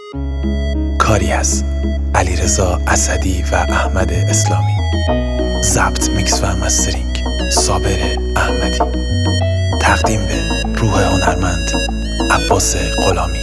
کاری از علیرضا اسدی و احمد اسلامی. ضبط، میکس و مسترینگ صابر احمدی. تقدیم به روح هنرمند عباس غلامی.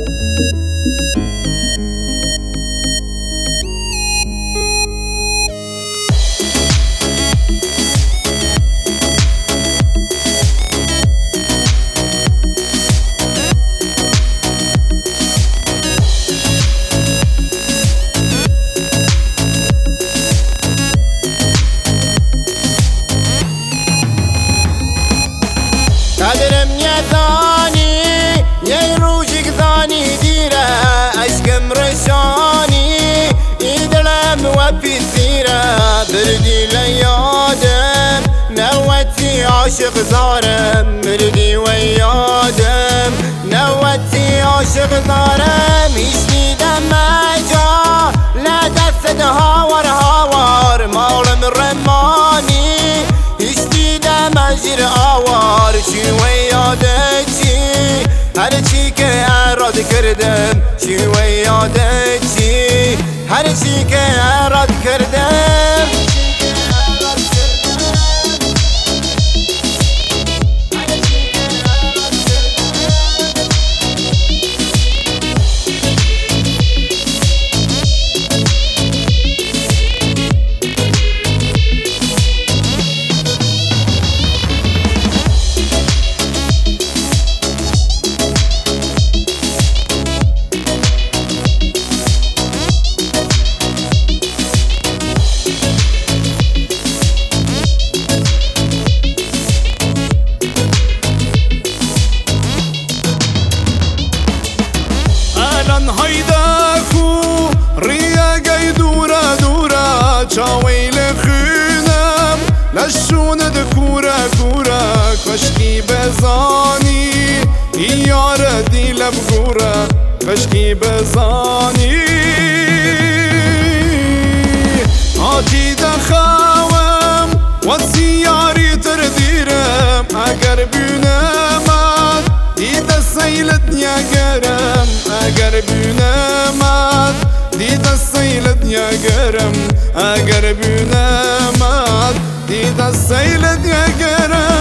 قدرم يثاني يروجك ثاني ديره اشكم رشاني يدلم وفي الثيره بردي ليادم نوتي عاشق زارم بردي ويادم نوتي عاشق زارم يشتي دمجا لا دست هاور هاور مولم الرماني يشتي دمجر آوار چی ویاده چی هر چی که اراد کردم چی ویاده چی هر چی که اراد کردم هيداكو ريا جاي دورا دورا شاويل خونم لشون دكورا كورا كشكي بزاني يار ديلم كورا كشكي بزاني هاتي دخاوم وسياري ترديرم اگر بينامات ديدا سيلت يا قرم اگر بينامات ديدا سيلت يا قرم اگر بينامات ديدا سيلت يا قرم